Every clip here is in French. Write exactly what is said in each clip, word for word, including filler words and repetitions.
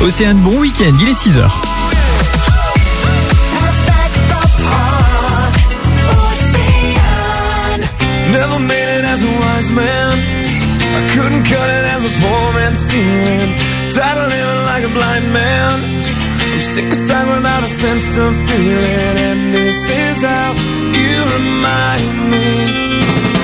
Océane, bon week-end, il est six heures. Never made it as a wise man. I couldn't cut it as a poor man stealing. Tired of living like a blind man. I'm sick aside without a sense of feeling. And this is how you remind me.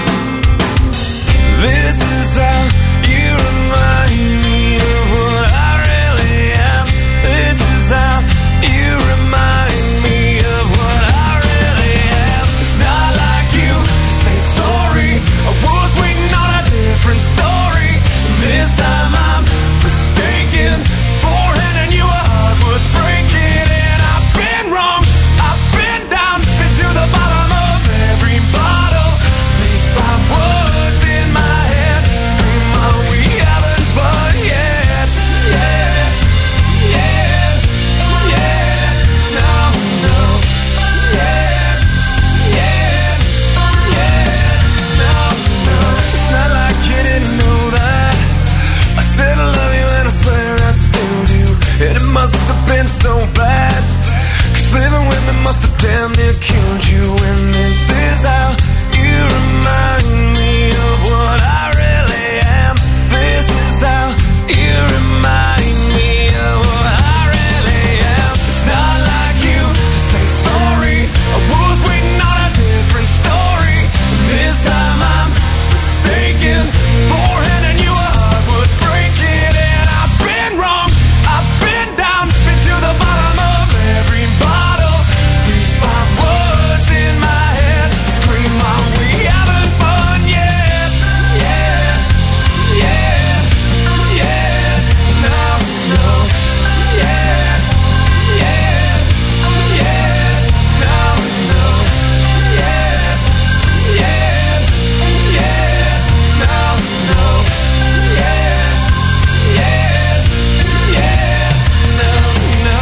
This is how you remind me of what I really am. This is how you remind me of what I really am. It's not like you to say sorry. I was waiting on a different story. This time I'm mistaken. Forehanding you a heart worth breaking. And I've been wrong, I've been down, been to the bottom of every bottle. These five words in my head scream, oh, we haven't fun yet. Yeah, yeah, yeah, no, no. Yeah, yeah, yeah, no, no. It's not like you didn't know that I said I love you and I swear I still do. And it must have been so bad, 'cause living with me must have damn near killed you. And this is how you remind me of what I really am. This is how you remind me of what I really am. It's not like you to say sorry. I was waiting on a different story. This time I'm mistaken. Forehanding you a heart worth breaking. And I've been wrong, I've been down, been to the bottom of every bottle. These five words in my head scream, oh, we haven't fun yet. Yeah, yeah, yeah, no, no. Yeah, yeah, yeah, no, no. Yeah, yeah, yeah, no, no. Yeah, yeah, yeah, no, no.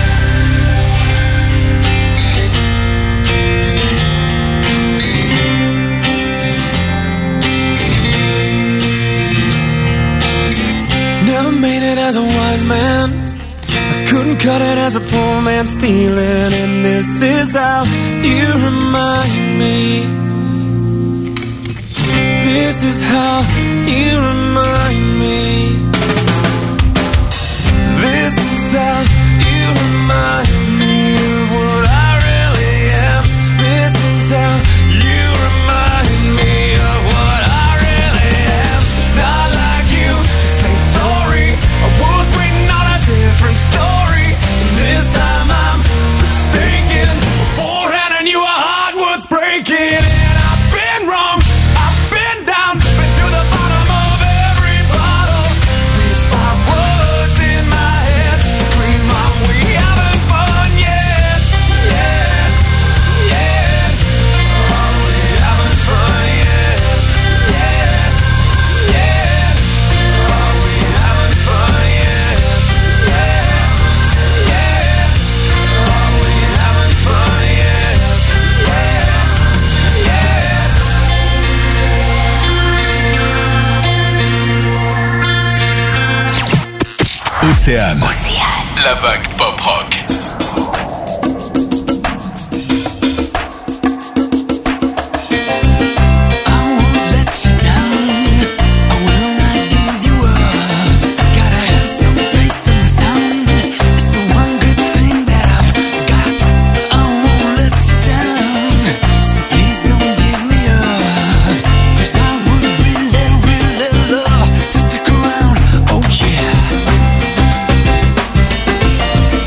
Never made it as a wise man. I couldn't cut it as a poor man stealing. And this is how you remind me. This is how you remind me. This is how you remind me of what I really am. This is how you remind me of what I really am. It's not like you to say sorry. I was waiting on a different story. And this time I'm mistaken. Forehanding you a heart worth breaking. And I've been wrong, I've been down, been to the bottom of every bottle. These five words in my head scream, oh, we haven't fun yet. Yeah, yeah, oh, we haven't fun yet. Yeah, yeah, oh, we haven't fun yet. Yeah, yeah, oh, we haven't fun yet. Yeah, yeah. Océane. Océane. La vague pop rock. Just stick around, oh yeah.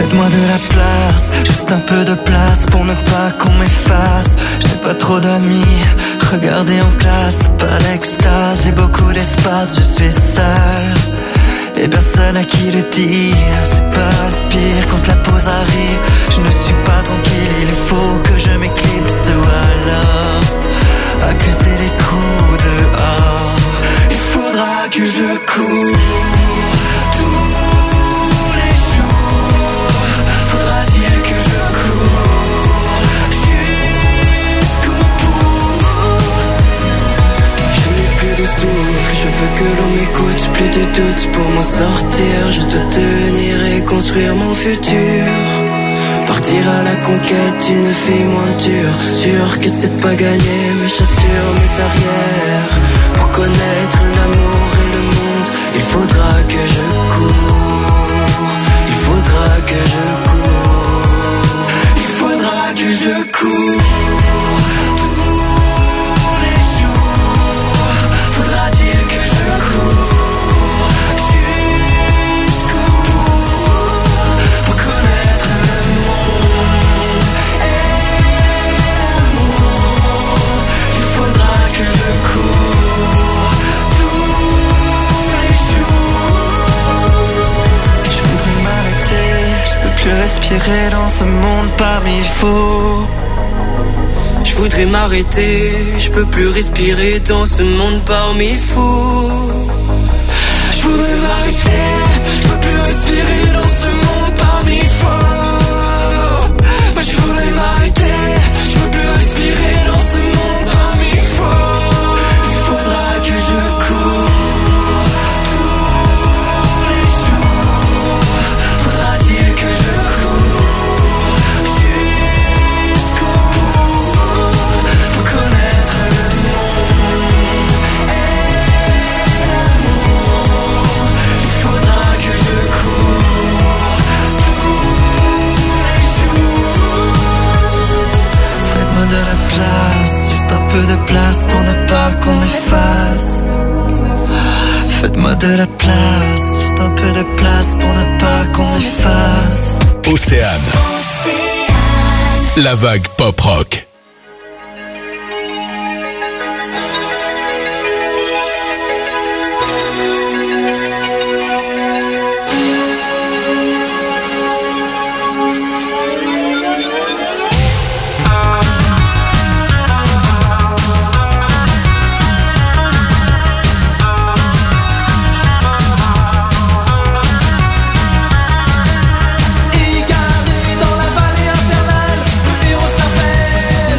Faites-moi de la place, juste un peu de place pour ne pas qu'on m'efface. J'ai pas trop d'amis, regardez en classe, pas l'extase. J'ai beaucoup d'espace, je suis seul et personne à qui le dire. C'est pas le pire quand la pause arrive. Je ne suis pas tranquille, il faut que je m'éclipse ou alors accuser les coups dehors. Il faudra que je cours tous les jours. Faudra dire que je cours jusqu'au bout. Je n'ai plus de souffle, je veux que l'on m'écoute. Plus de doute pour m'en sortir. Je dois tenir et construire mon futur. Partir à la conquête d'une vie moins dure. Sûr que c'est pas gagné, mes chassures, mes arrières. Pour connaître l'amour et le monde, il faudra que je cours. Il faudra que je cours. Il faudra que je cours tous les jours. Faudra dire que je cours jusqu'au bout pour connaître le monde et l'amour. Il faudra que je cours tous les jours. Je voudrais m'arrêter, je peux plus respirer dans ce monde parmi faux. Je voudrais m'arrêter, je peux plus respirer dans ce monde parmi fous. Je voudrais m'arrêter, je peux plus respirer dans ce monde parmi faux. Moi je voudrais m'arrêter, je peux plus respirer dans ce monde parmi faux. Il faudra que je cours tous les jours. Faudra dire que je cours jusqu'au bout pour connaître le monde et l'amour. Il faudra que je cours tous les jours. Faites-moi de la place, juste un peu de place pour ne pas qu'on m'efface. Faites-moi de la place, juste un peu de place pour ne pas qu'on m'efface. Océane. La vague pop rock. Égaré dans la vallée infernale, le héros s'appelle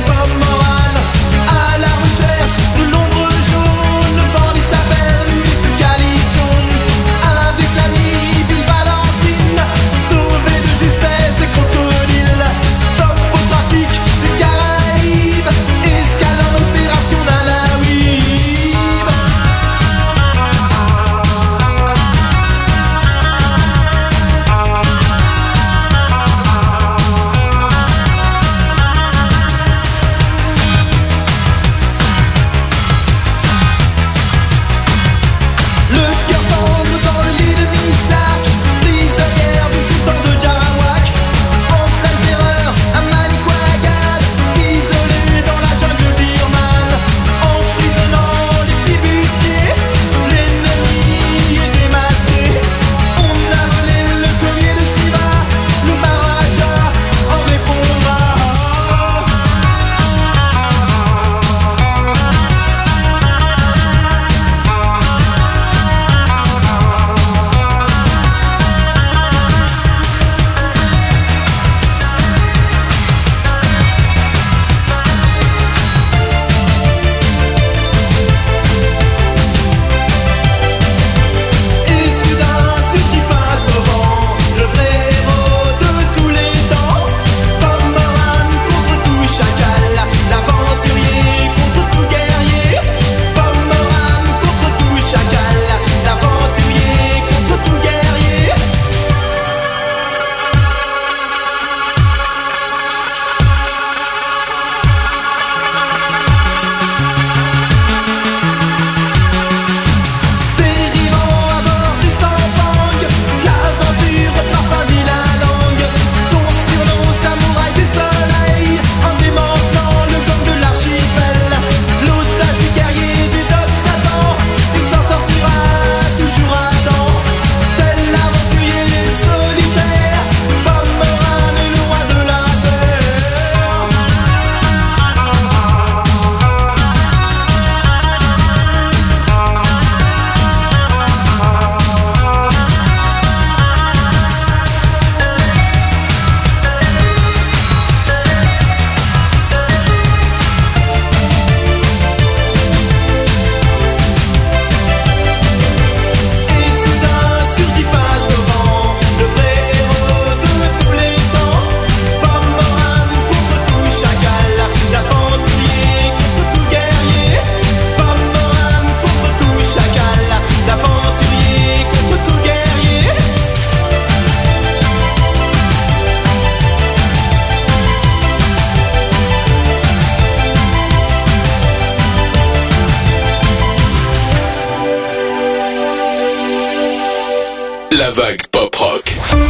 La vague pop rock.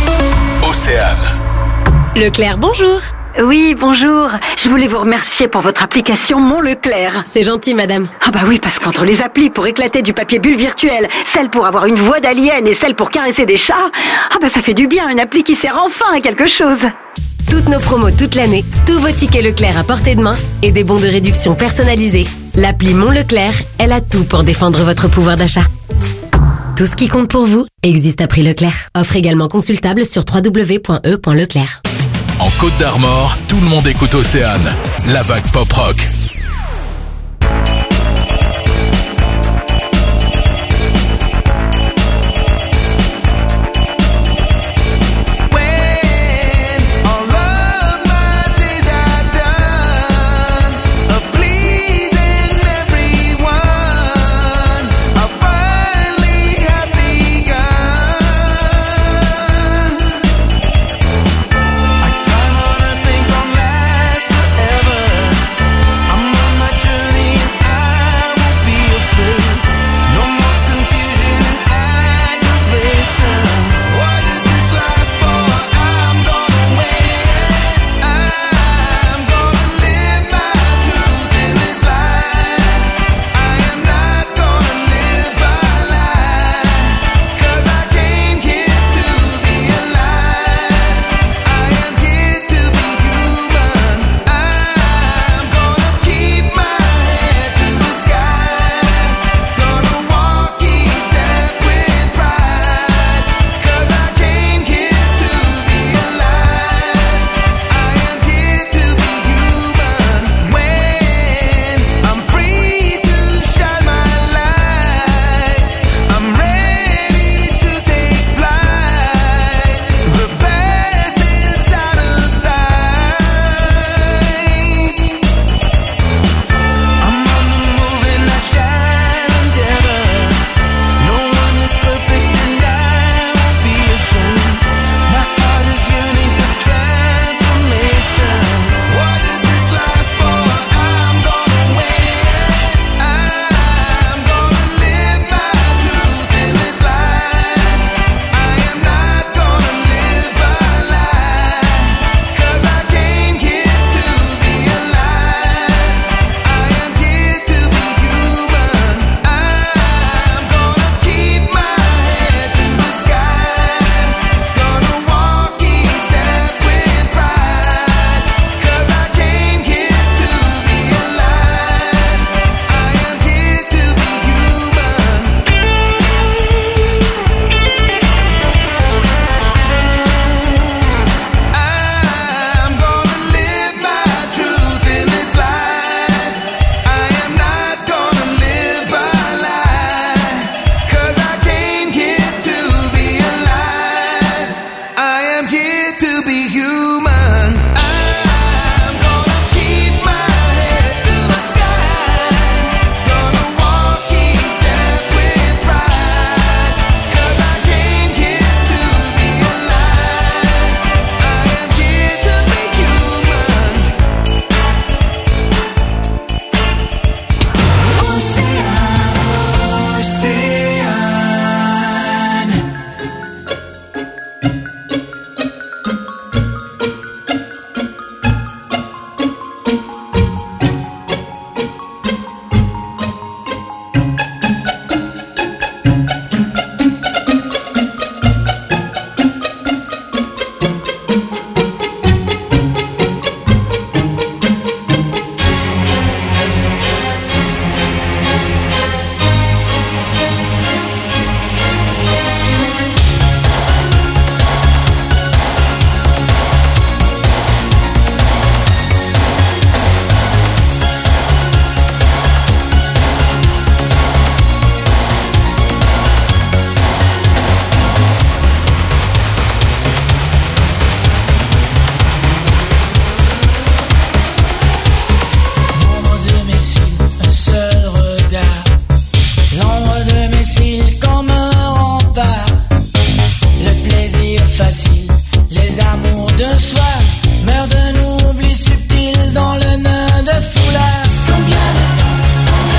Océane. Leclerc, bonjour. Oui, bonjour. Je voulais vous remercier pour votre application Mon Leclerc. C'est gentil, madame. Ah bah oui, parce qu'entre les applis pour éclater du papier bulle virtuel, celle pour avoir une voix d'alien et celle pour caresser des chats, ah bah ça fait du bien, une appli qui sert enfin à quelque chose. Toutes nos promos toute l'année, tous vos tickets Leclerc à portée de main et des bons de réduction personnalisés. L'appli Mon Leclerc, elle a tout pour défendre votre pouvoir d'achat. Tout ce qui compte pour vous existe à prix Leclerc. Offre également consultable sur w w w point e point leclerc. En Côte d'Armor, tout le monde écoute Océane. La vague pop rock.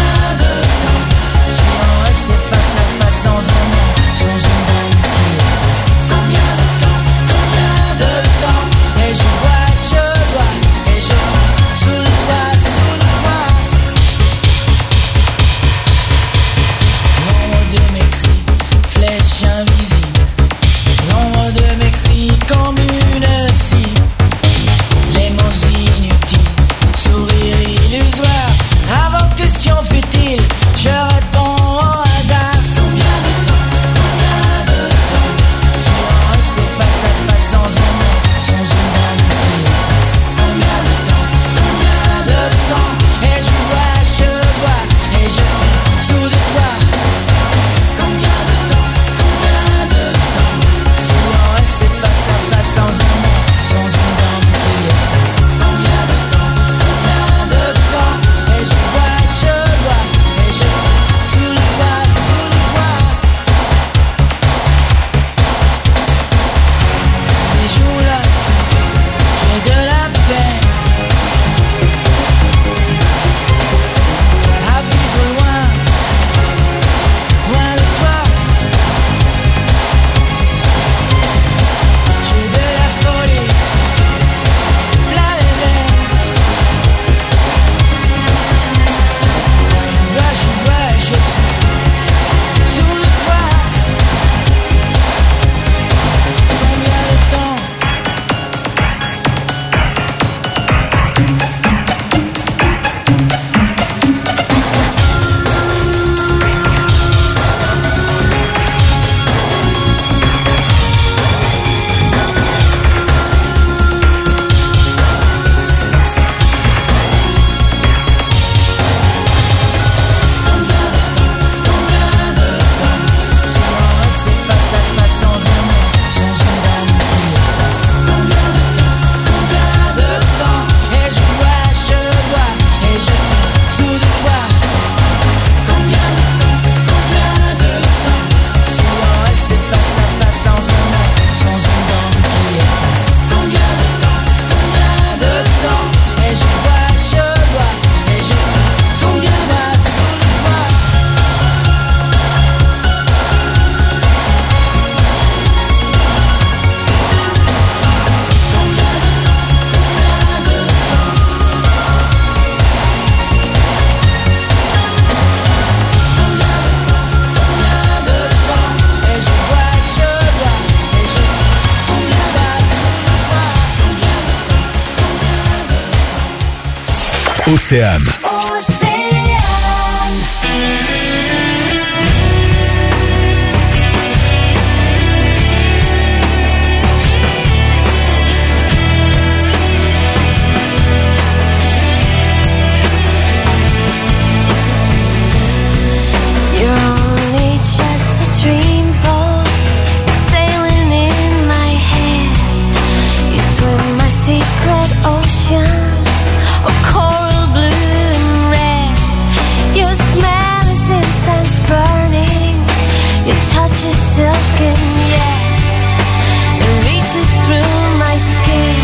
Sans Océane. Secret oceans of coral blue and red. Your smell is incense burning. Your touch is silken yet it reaches through my skin,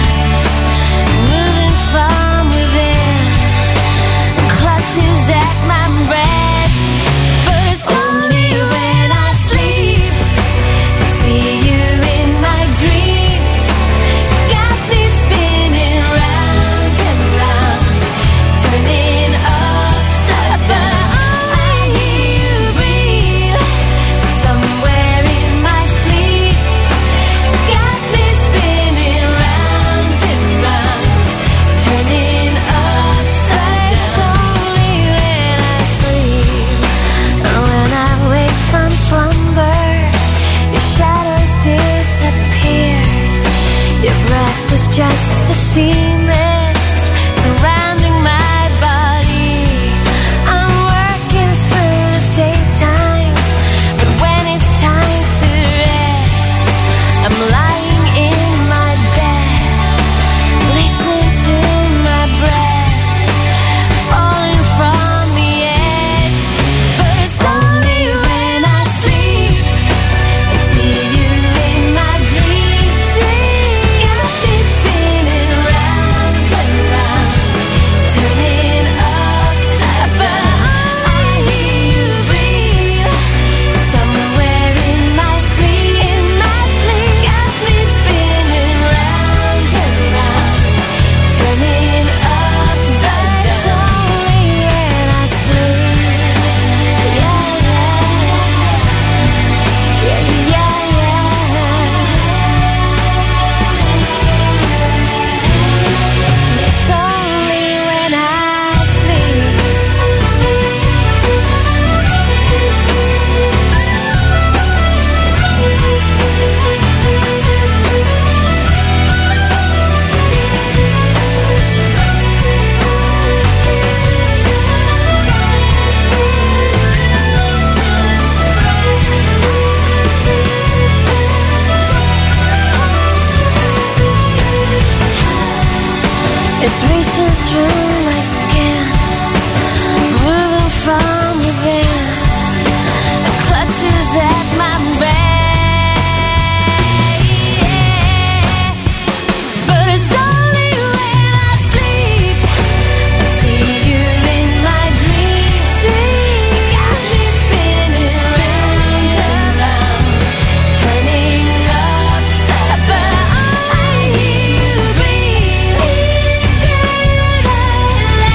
moving from within, and clutches at my breath. But it's only when I sleep, I see you in my dreams. Got me spinning round and round, turning upside down. I hear you breathe somewhere in my sleep. Got me spinning round and round, turning upside down. Only when I sleep, and when I wake from slumber, your shadows disappear. Your breath is just a sea mist surrounding my body. I'm working through the daytime, but when it's time to rest, I'm lying in my bed, listening to my breath, falling from the edge. But it's only when I sleep, I see you in my dream. Dream, got me spinning round and round, turning upside down. I hear you breathe somewhere in my sleep. In my sleep, got me spinning round and round, turning upside down. Only when I sleep. Yeah, yeah, yeah, yeah, yeah. It's only when I sleep. It's reaching through my skin, moving from within, and clutches at my breath. Yeah. But it's only when I sleep, I see you in my dream. Dream, got me spinning round and round, turning upside down. I hear you breathe.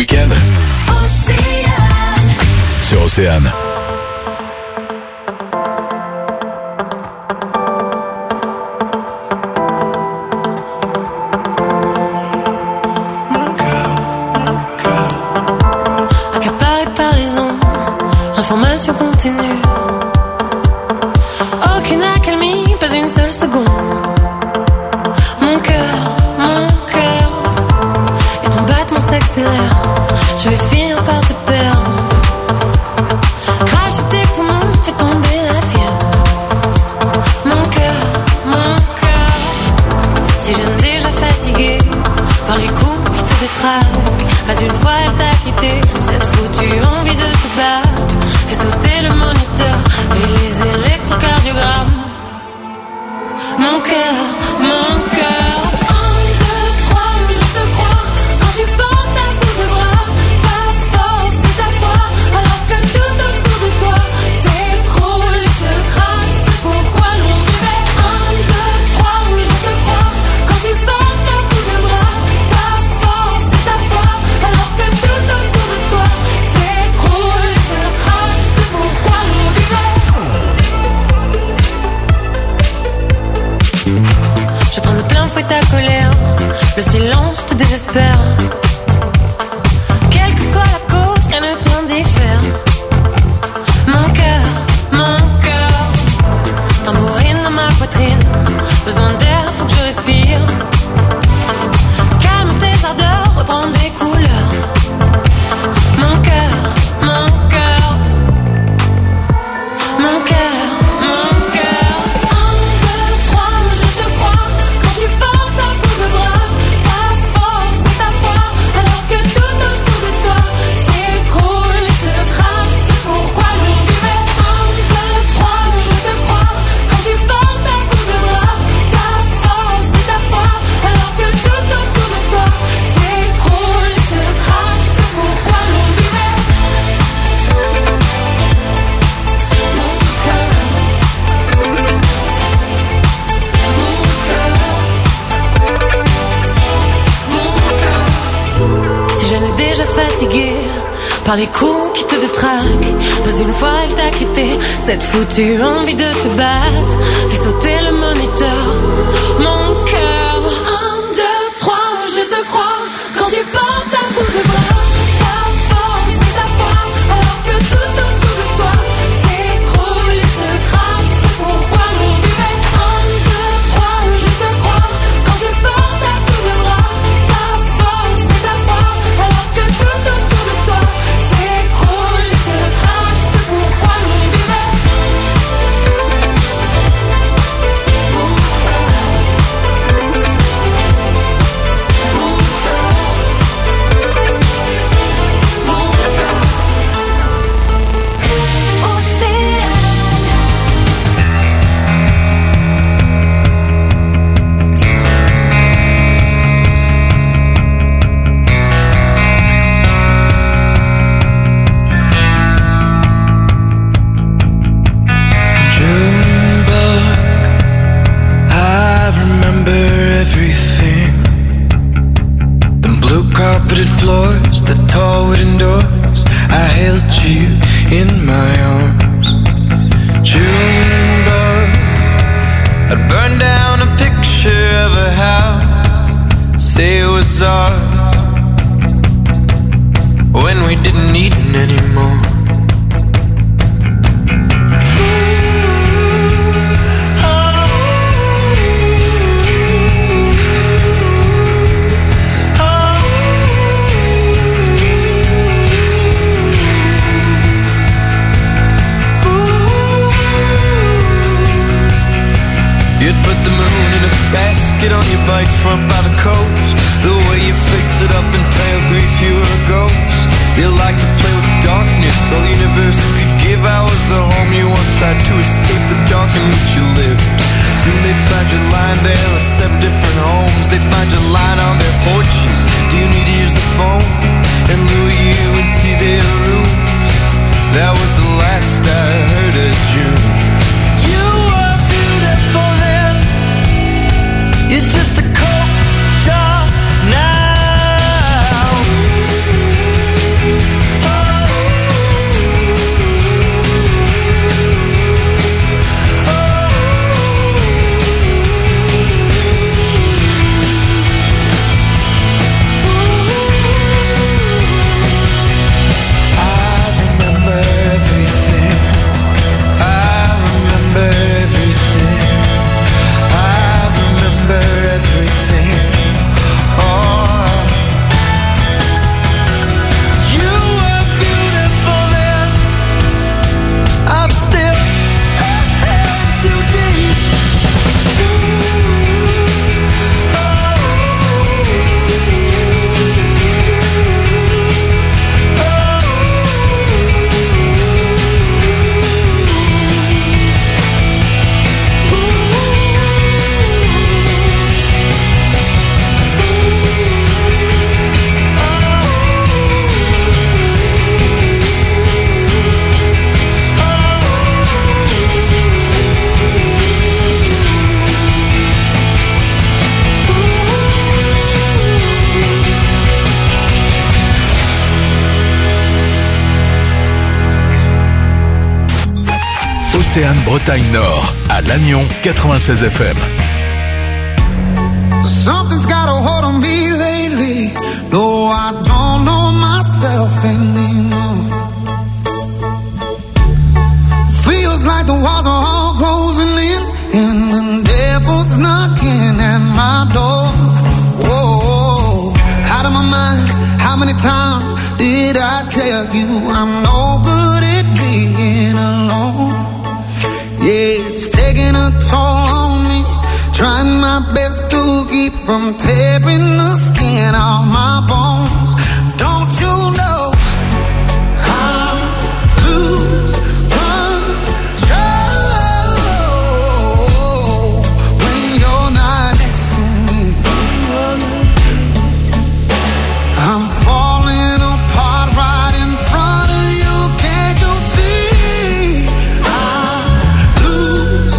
week-end sur Océane. Accaparé par les ondes, l'information continue. Aucune accalmie, pas une seule seconde. Mon cœur, mon cœur, et ton battement s'accélère. Je vais finir par te perdre. Cracher tes poumons, fait tomber la fièvre. Mon cœur, mon cœur, si je ne déjà fatigué par les coups qui te détraquent. Pas une fois elle t'a quitté, cette foutue envie de te battre. Fais sauter le moniteur et les électrocardiogrammes. Mon cœur, mon cœur. Un, deux, trois, je te crois. Quand tu portes à bout de bras, ta force et ta foi. Alors que tout autour de toi s'écroule, se crache. C'est pourquoi l'on vivait. Un, deux, trois, je te crois. Quand tu portes à bout de bras, ta force et ta foi. Alors que tout autour de toi s'écroule, se crache. C'est pourquoi l'on vivait. Je prends de plein fouet ta colère, le silence te désespère. Quelle que soit la cause, rien ne t'indiffère. Mon cœur, mon cœur, tambourine dans ma poitrine. Besoin d'air, faut que je respire. Calme tes ardeurs, reprends des couleurs. Mon cœur, mon cœur, mon cœur, mon cœur. Un, deux, trois, je te crois. Quand tu portes à bout de bras, ta force et ta foi. Alors que tout autour de toi s'écroule, se crache. C'est pourquoi l'on vivait. Un, deux, trois, je te crois. Quand tu portes à bout de bras, ta force et ta foi. Alors que tout autour de toi s'écroule, se crache. C'est pourquoi l'on vivait. Mon cœur, mon cœur. Si je n'ai déjà fatigué par les coups qui te détraquent, pas une fois elle t'a quitté, cette foutue envie de te battre. Fais sauter le moniteur. Mon cœur, un, deux, trois, je te crois. Quand tu portes à bout de bras, ta force et ta foi. Alors que tout autour de toi s'écroule, se crache. C'est pourquoi l'on vivait. Un, deux, trois, je te crois. Quand tu portes à bout de bras, ta force et ta foi. Alors que tout autour de toi s'écroule, se crache. C'est pourquoi l'on vivait. Mon cœur, mon cœur, mon cœur. Océane. Junebug, I remember everything. The blue carpeted floors, the tall wooden doors. I held you in my arms. Junebug, I'd burn down a picture of a house, say it was ours, when we didn't need it anymore. You'd put the moon in a basket on your bike front by the coast. The way you fixed it up in pale grief, you were a ghost. You like to play with darkness, all the universe could give. I was the home you once tried to escape the dark in which you lived. Soon they'd find you lying there at seven different homes. They'd find you lying on their porches. Do you need to use the phone? And lure you into their rooms. That was the last I heard of June. You were beautiful then. You're just a cold jar now. Océane Bretagne Nord, à Lannion quatre-vingt-seize F M. Something's got a hold on me lately. No, I don't know myself anymore. Feels like the walls are all closing in, and the devil's knocking at my door. Whoa, out of my mind. How many times did I tell you I'm no good at being alone? Yeah, it's taking a toll on me. Trying my best to keep from tearing the skin off my bones. Don't you know I lose control when you're not next to me? I'm falling apart right in front of you. Can't you see? I lose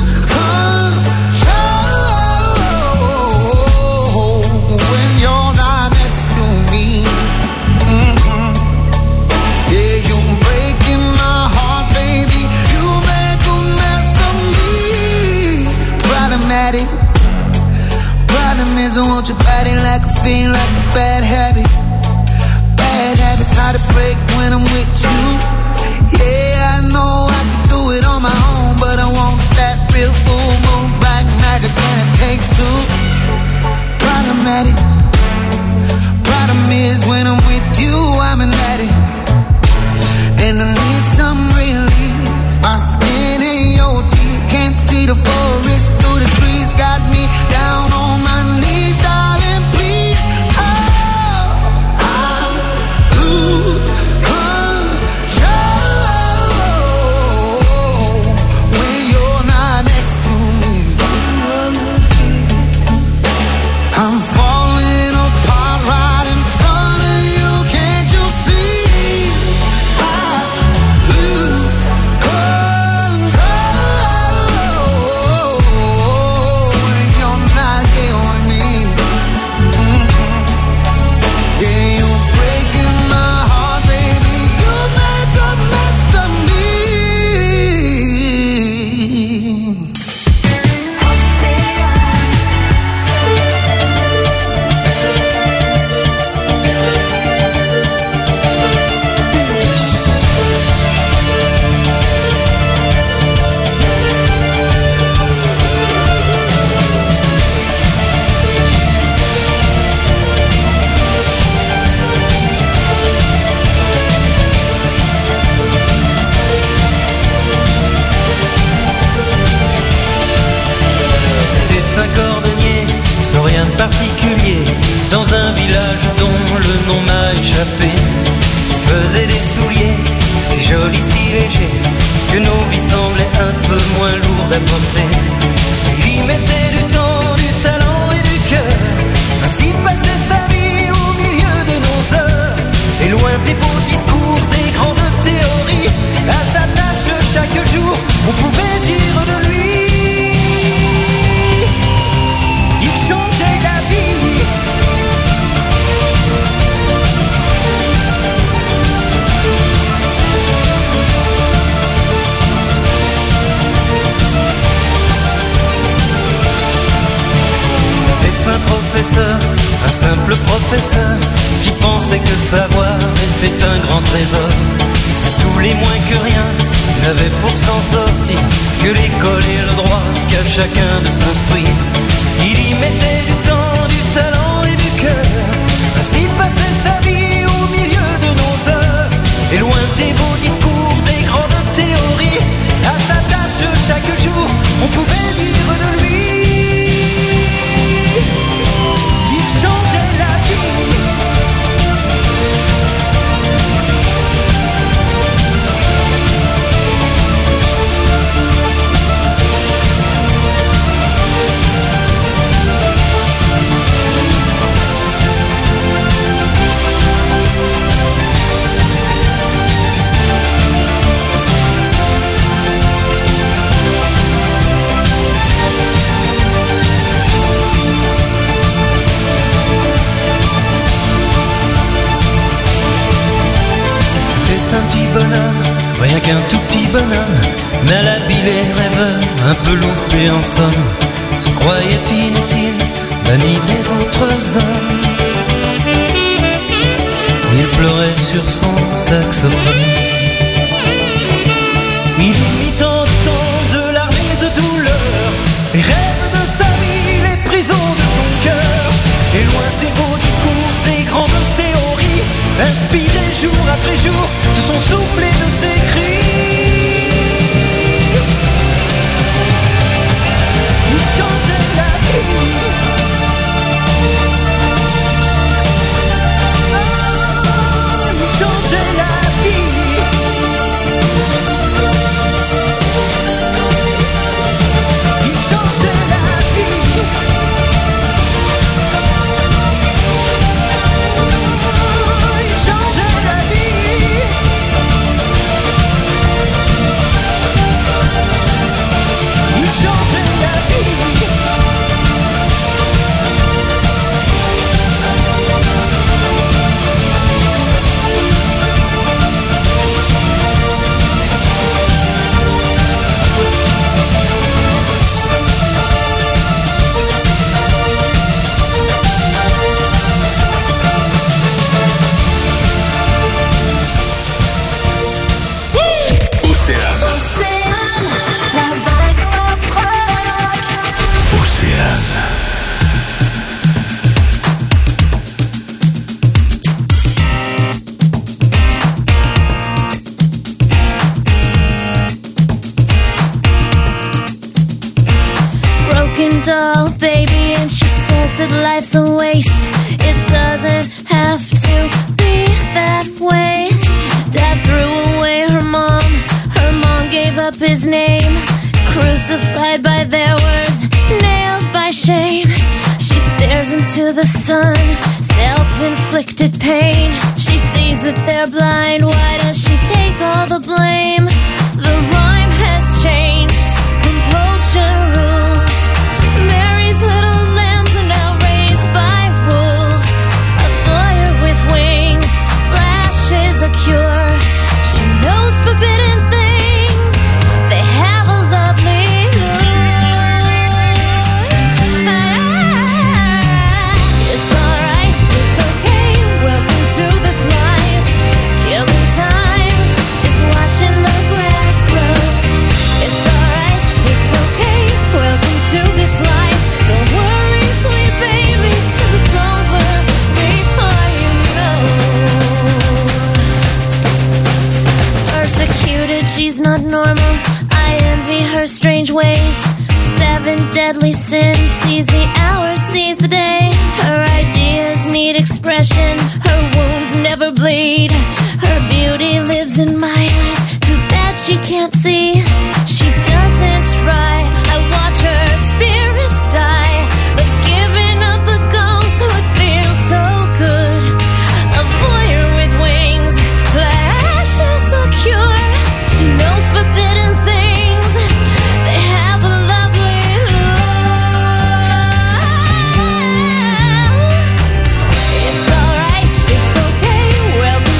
control when you're not next to me. Mm-hmm. Yeah, you're breaking my heart, baby. You make a mess of me. Problematic. Problem is I want your body like a fiend, like a bad habit. Bad habits hard to break when I'm with you. Yeah, I know I can do it on my own, but I want that real full moon black magic, and it takes two. Problematic. Problem is when I'm with you, I'm an addict, and I need some relief. My skin and your teeth can't see the forest through the trees. Got me down on my knees, darling, please. Oh, I lose control when you're not next to me. I'm falling apart right in front of you. Can't you see? I lose control when you're not here with me. Mhm. Yeah, you're breaking my heart, baby. You make a mess of me. C'était un cordonnier, sans rien de particulier, dans un village dont le nom m'a échappé. Il faisait des souliers, si jolis, si légers, que nos vies semblaient un peu moins lourdes à porter. Il y mettait du temps, du talent et du cœur, ainsi passait sa vie au milieu de nos heures. Et loin des beaux discours, des grandes théories, à sa tâche chaque jour, on pouvait dire de lui. Il changeait la vie. C'était un professeur, un simple professeur, qui pensait que savoir était un grand trésor. Tous les moins que rien n'avaient pour s'en sortir que l'école et le droit qu'à chacun de s'instruire. Il y mettait du temps, du talent et du cœur, ainsi passait sa vie au milieu de nos heures. Et loin des beaux discours, des grandes théories, à sa tâche chaque jour, on pouvait dire de lui. Il changeait la vie. rien qu'un tout petit bonhomme, malhabile et rêveur, un peu loupé en somme, se croyait inutile, banni des autres hommes. Il pleurait sur son saxophone. Il mit en temps de larmes et de douleur, les rêves de sa vie, les prisons de son cœur. Et loin des beaux discours, des grandes théories, inspiré jour après jour de son souffle et de ses cris. Il changeait la vie. Oh, il changeait la vie. Il changeait la vie. Doll baby, and she says that life's a waste. It doesn't have to be that way. Dad threw away her mom, her mom gave up his name. Crucified by their words, nailed by shame. She stares into the sun, self-inflicted pain. She sees that they're blind, why does she take all the blame? The rhyme has changed, compulsion rules. Mary's little lambs are now raised by wolves. A fire with wings flashes a cure. She knows forbidden things, they have a lovely lure. It's alright, it's okay, welcome to this life. Killing time, just watching the grass grow. It's alright, it's okay, welcome to this life. Don't worry, sweet baby, 'cause it's over before you know. Persecuted, she's not normal, I envy her strange ways. Seven deadly sins, sees the hour, sees the day. Her ideas need expression, her wounds never bleed. Her beauty lives in my life, too bad she can't see. She doesn't try, I watch her spirits die. But giving up the ghost would feel so good. A fire with wings, flashes a cure. She knows forbidden things, they have a lovely love. It's alright, it's okay, welcome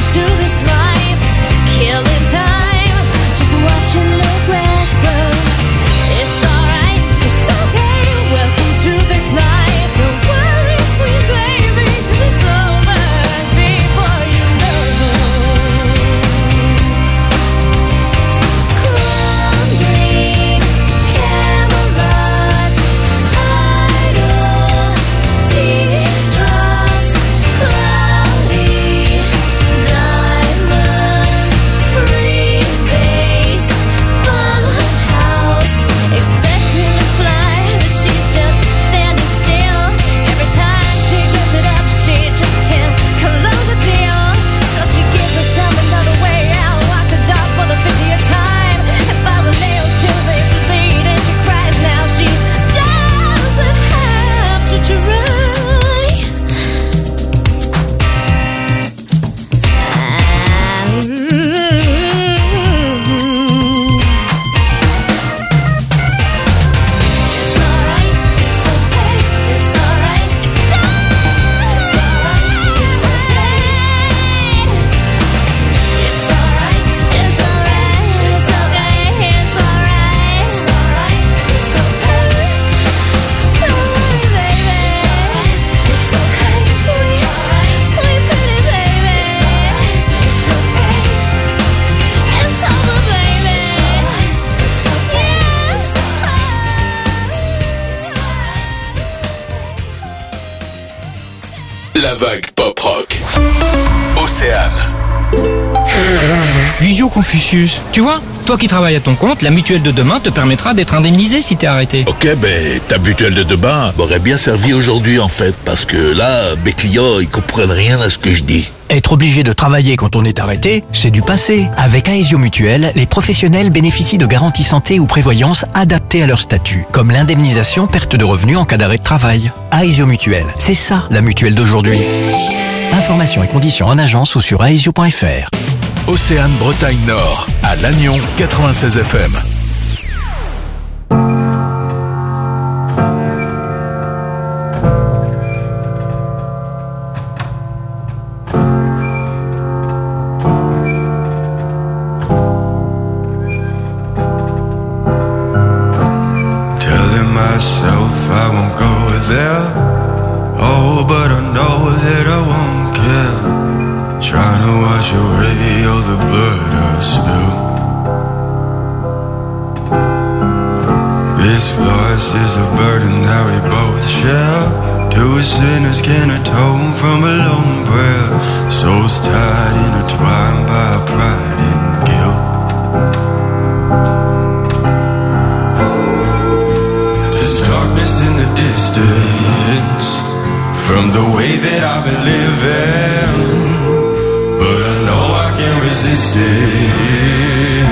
La vague pop rock. Océane. Visio Confucius. Tu vois, toi qui travailles à ton compte, la mutuelle de demain te permettra d'être indemnisé si t'es arrêté. Ok, ben ta mutuelle de demain m'aurait bien servi aujourd'hui en fait, parce que là, mes clients, ils comprennent rien à ce que je dis. Être obligé de travailler quand on est arrêté, c'est du passé. Avec Aesio Mutuelle, les professionnels bénéficient de garanties santé ou prévoyance adaptées à leur statut, comme l'indemnisation perte de revenus en cas d'arrêt de travail. Aesio Mutuelle, c'est ça la mutuelle d'aujourd'hui. Informations et conditions en agence ou sur aesio point f r. Océane Bretagne Nord, à Lannion quatre-vingt-seize F M. Telling myself I won't go there. Oh, but I know that I won't care. Trying to wash away all the blood I spill. This loss is a burden that we both share. Two sinners can atone from a lone prayer. Souls tied, intertwined by pride and guilt. There's darkness in the distance from the way that I've been living, but I know I can't resist it.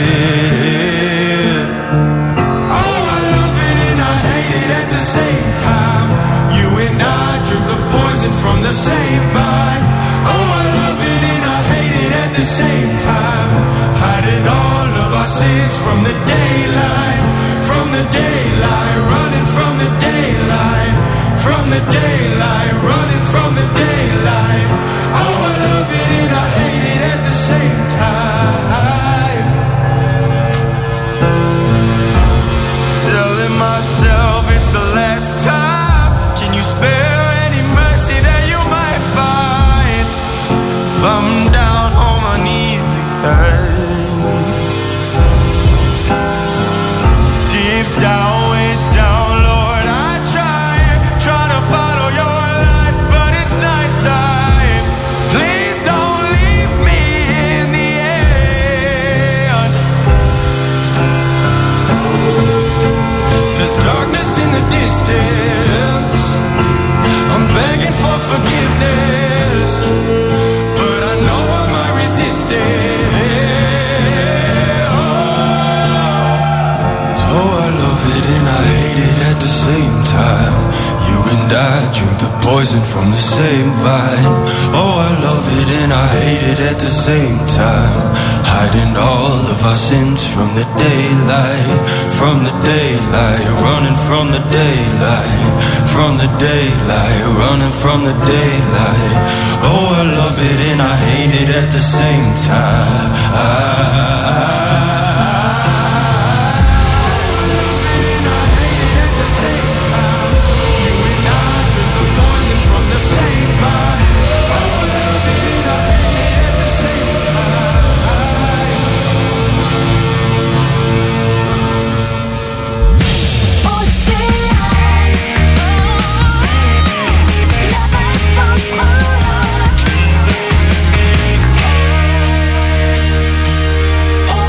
Oh, I love it and I hate it at the same time. You and I drink the poison from the same vine. Oh, I love it and I hate it at the same time. Hiding all of our sins from the daylight, from the daylight, running from the daylight, from the daylight, running from the daylight. Oh, I love it and I hate it at the same time. Telling myself it's the last time. Can you spare any mercy that you might find? If I'm down on my knees again, deep down, way down, Lord, I try, try to follow your light, but it's nighttime. Please don't leave me in the end. There's darkness in the distance. I'm begging for forgiveness, but I know I might resist it. Oh, oh, I love it and I hate it at the same time. You and I drink the poison from the same vine. Oh, I love it and I hate it at the same time. Hiding all of our sins from the daylight, from the daylight, running from the daylight, from the daylight, running from the daylight. Oh, I love it and I hate it at the same time. I Oh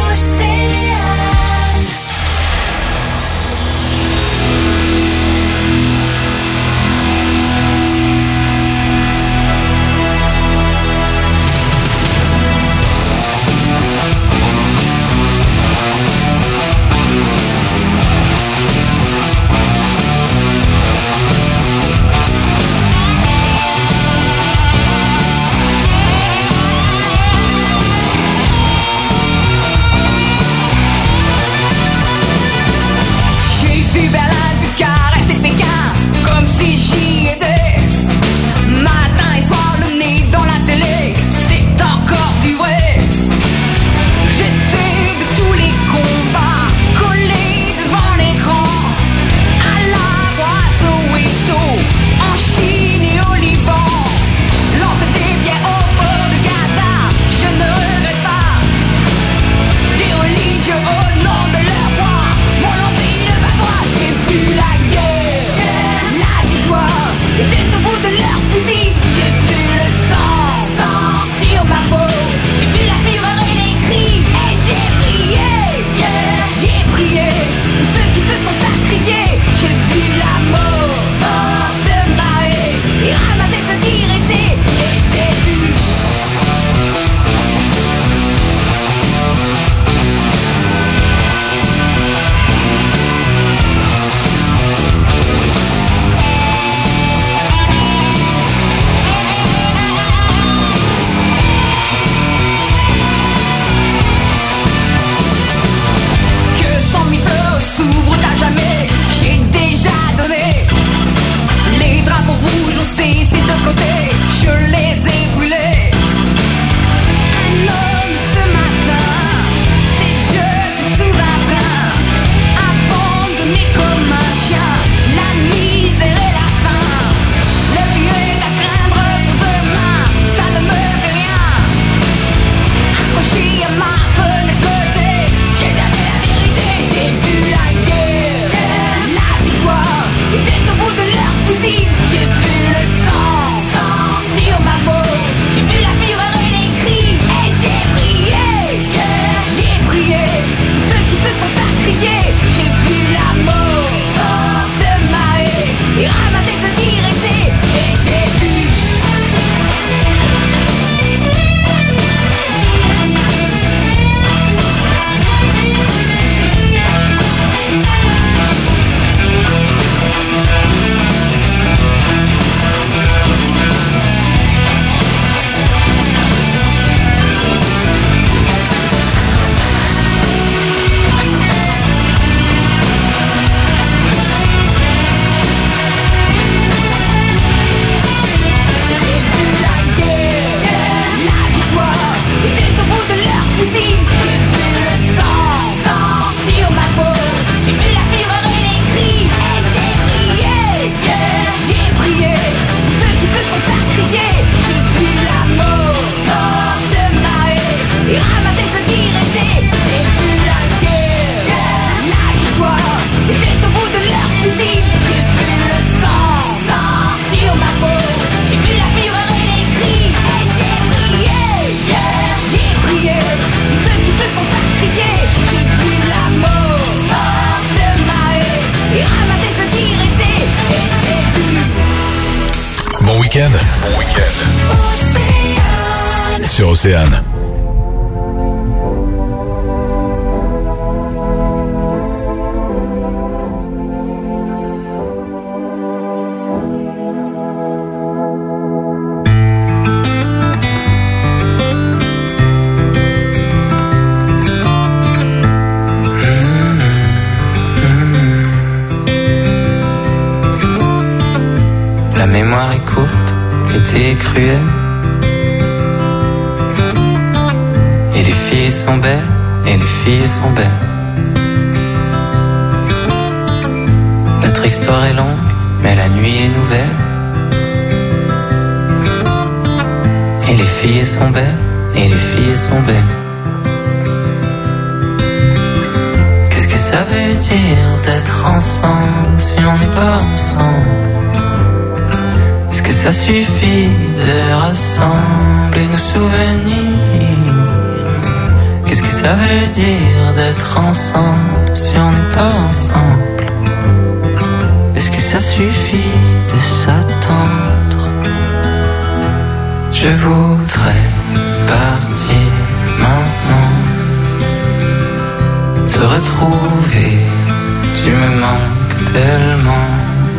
week-end. Bon week-end. Sur Océane. La mémoire est courte, l'été est cruel. Et les filles sont belles, et les filles sont belles. Notre histoire est longue, mais la nuit est nouvelle. Et les filles sont belles, et les filles sont belles. Qu'est-ce que ça veut dire d'être ensemble si on n'est pas ensemble? Est-ce que ça suffit de rassembler nos souvenirs? Qu'est-ce que ça veut dire d'être ensemble si on n'est pas ensemble? Est-ce que ça suffit de s'attendre? Je voudrais partir maintenant, te retrouver, tu me manques tellement.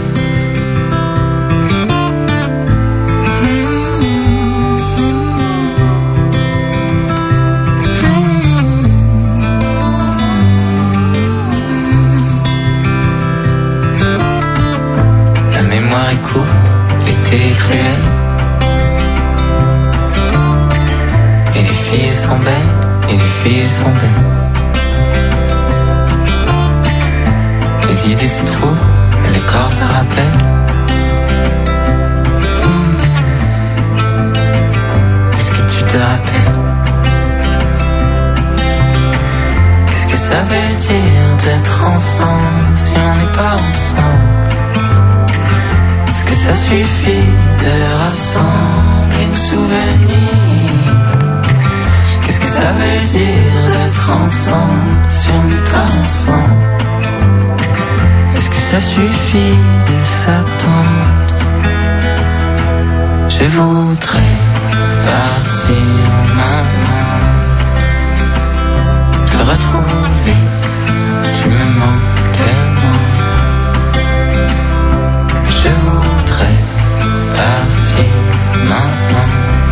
La mémoire est courte, l'été est cruel. Et les filles sont belles, et les filles sont belles. Les idées se trouvent, mais le corps se rappelle. Hmm. Est-ce que tu te rappelles? Qu'est-ce que ça veut dire d'être ensemble si on n'est pas ensemble? Est-ce que ça suffit de rassembler nos souvenirs? Qu'est-ce que ça veut dire d'être ensemble si on n'est pas ensemble? Est-ce que ça suffit de s'attendre? Je voudrais partir maintenant, te retrouver, tu me manques tellement. Je voudrais partir maintenant,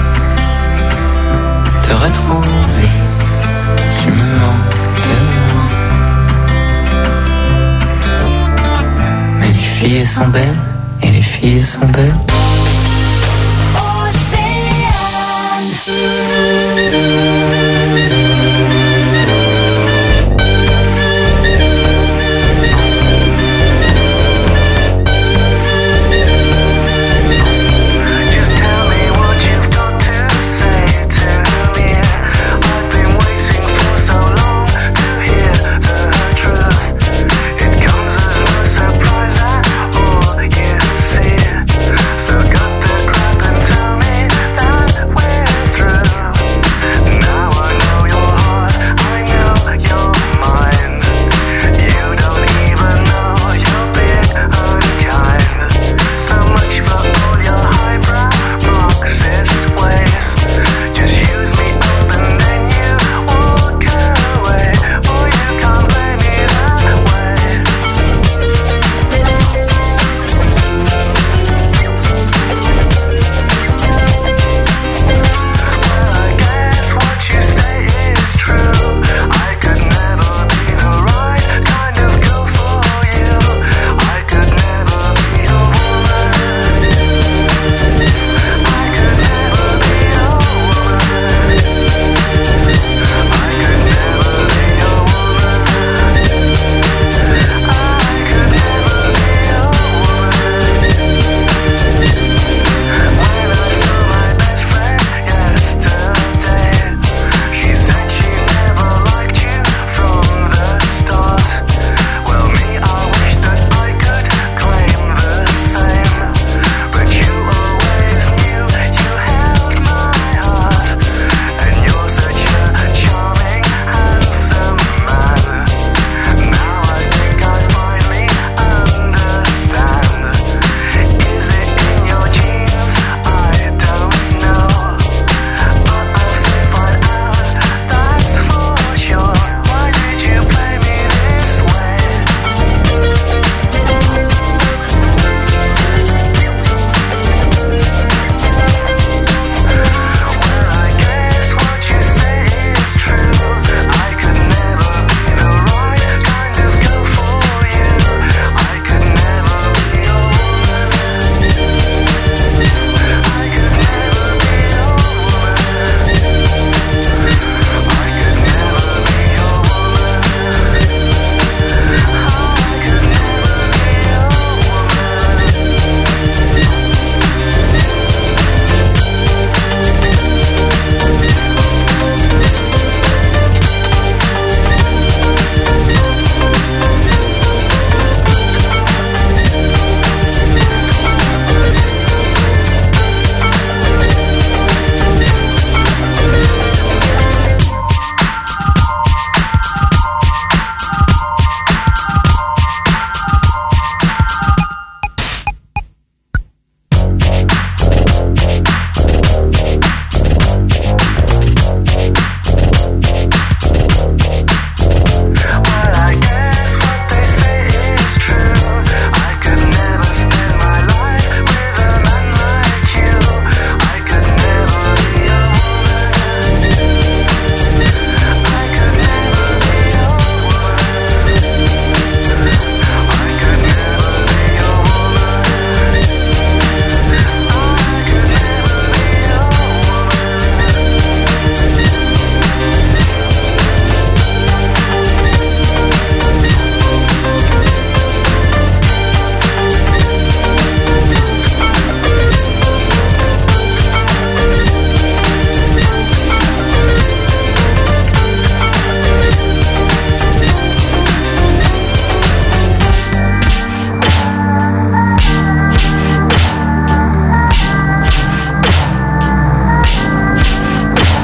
te retrouver, tu me manques tellement. Mais les filles sont belles, et les filles sont belles. Océane.